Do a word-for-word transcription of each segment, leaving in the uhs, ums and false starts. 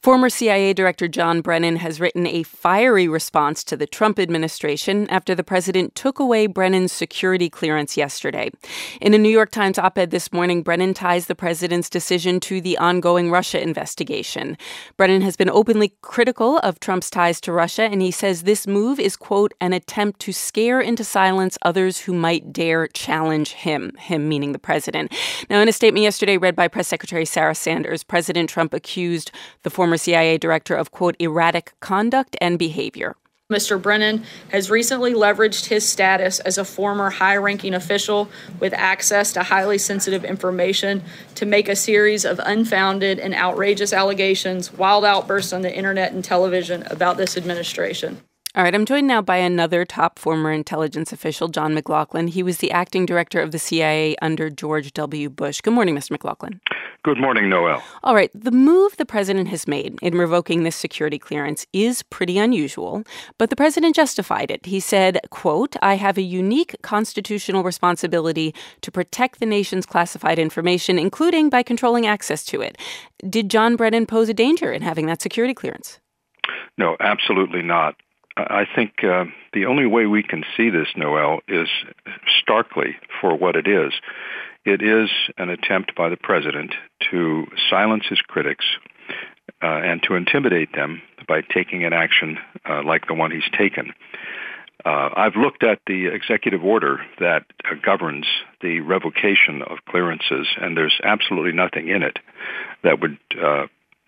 Former C I A Director John Brennan has written a fiery response to the Trump administration after the president took away Brennan's security clearance yesterday. In a New York Times op-ed this morning, Brennan ties the president's decision to the ongoing Russia investigation. Brennan has been openly critical of Trump's ties to Russia, and he says this move is, quote, an attempt to scare into silence others who might dare challenge him, him meaning the president. Now, in a statement yesterday read by Press Secretary Sarah Sanders, President Trump accused the former C I A director of, quote, erratic conduct and behavior. Mister Brennan has recently leveraged his status as a former high-ranking official with access to highly sensitive information to make a series of unfounded and outrageous allegations, wild outbursts on the internet and television about this administration. All right, I'm joined now by another top former intelligence official, John McLaughlin. He was the acting director of the C I A under George W. Bush. Good morning, Mister McLaughlin. Good morning, Noel. All right, the move the president has made in revoking this security clearance is pretty unusual, but the president justified it. He said, quote, I have a unique constitutional responsibility to protect the nation's classified information, including by controlling access to it. Did John Brennan pose a danger in having that security clearance? No, absolutely not. I think uh, the only way we can see this, Noel, is starkly for what it is. It is an attempt by the president to silence his critics uh, and to intimidate them by taking an action uh, like the one he's taken. Uh, I've looked at the executive order that uh, governs the revocation of clearances, and there's absolutely nothing in it that would uh,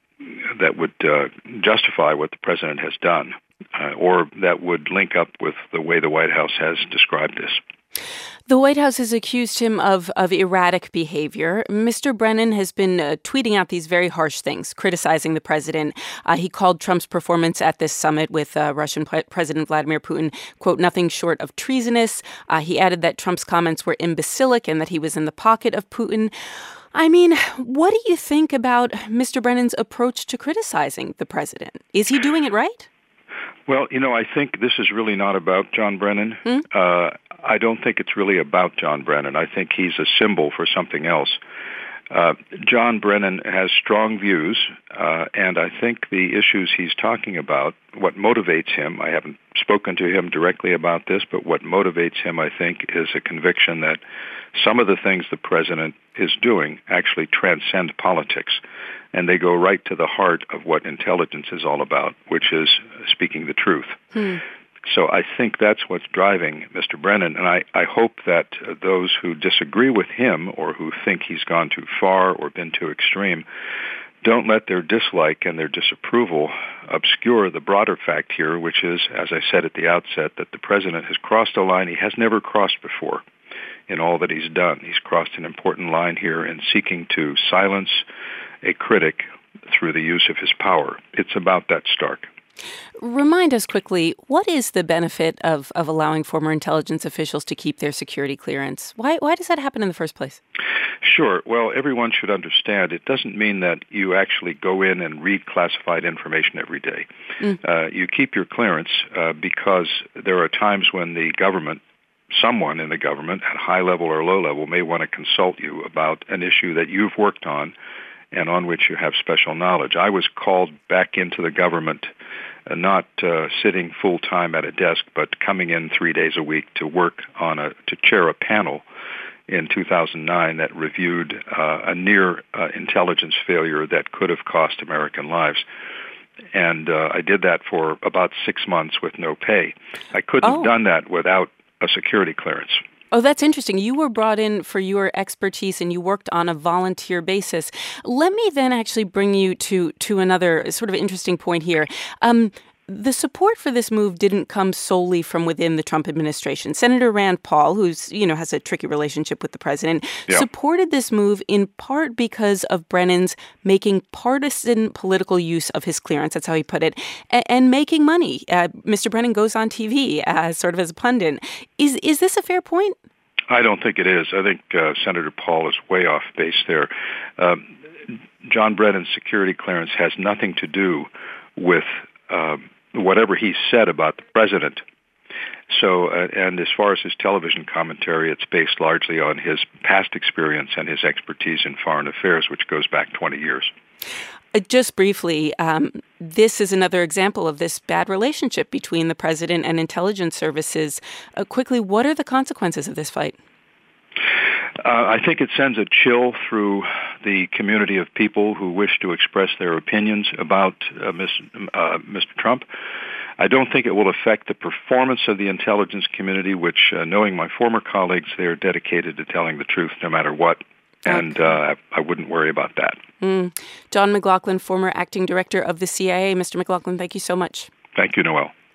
that would uh, justify what the president has done. Uh, or that would link up with the way the White House has described this. The White House has accused him of, of erratic behavior. Mister Brennan has been uh, tweeting out these very harsh things, criticizing the president. Uh, he called Trump's performance at this summit with uh, Russian Pre- President Vladimir Putin, quote, nothing short of treasonous. Uh, he added that Trump's comments were imbecilic and that he was in the pocket of Putin. I mean, what do you think about Mister Brennan's approach to criticizing the president? Is he doing it right? Well, you know, I think this is really not about John Brennan. Hmm? Uh, I don't think it's really about John Brennan. I think he's a symbol for something else. Uh, John Brennan has strong views, uh, and I think the issues he's talking about, what motivates him, I haven't spoken to him directly about this, but what motivates him, I think, is a conviction that some of the things the president is doing actually transcend politics, and they go right to the heart of what intelligence is all about, which is speaking the truth. Hmm. So I think that's what's driving Mister Brennan, and I, I hope that uh, those who disagree with him or who think he's gone too far or been too extreme don't let their dislike and their disapproval obscure the broader fact here, which is, as I said at the outset, that the president has crossed a line he has never crossed before in all that he's done. He's crossed an important line here in seeking to silence a critic through the use of his power. It's about that stark. Remind us quickly, what is the benefit of, of allowing former intelligence officials to keep their security clearance? Why why does that happen in the first place? Sure. Well, everyone should understand it doesn't mean that you actually go in and read classified information every day. Mm. Uh, you keep your clearance uh, because there are times when the government, someone in the government at high level or low level, may want to consult you about an issue that you've worked on and on which you have special knowledge. I was called back into the government, uh, not uh, sitting full-time at a desk, but coming in three days a week to work on a, to chair a panel in two thousand nine that reviewed uh, a near uh, intelligence failure that could have cost American lives. And uh, I did that for about six months with no pay. I couldn't oh. have done that without a security clearance. Oh, that's interesting. You were brought in for your expertise and you worked on a volunteer basis. Let me then actually bring you to, to another sort of interesting point here. Um, the support for this move didn't come solely from within the Trump administration. Senator Rand Paul, who's, you know, has a tricky relationship with the president, yeah. supported this move in part because of Brennan's making partisan political use of his clearance, that's how he put it, and, and making money. Uh, Mister Brennan goes on T V as sort of as a pundit. Is is this a fair point? I don't think it is. I think uh, Senator Paul is way off base there. Um, John Brennan's security clearance has nothing to do with uh, whatever he said about the president. So, uh, and as far as his television commentary, it's based largely on his past experience and his expertise in foreign affairs, which goes back twenty years. Uh, just briefly, um, this is another example of this bad relationship between the president and intelligence services. Uh, quickly, what are the consequences of this fight? Uh, I think it sends a chill through the community of people who wish to express their opinions about uh, uh, Mister Trump. I don't think it will affect the performance of the intelligence community, which, uh, knowing my former colleagues, they are dedicated to telling the truth no matter what. And uh, I wouldn't worry about that. Mm. John McLaughlin, former acting director of the C I A. Mister McLaughlin, thank you so much. Thank you, Noelle.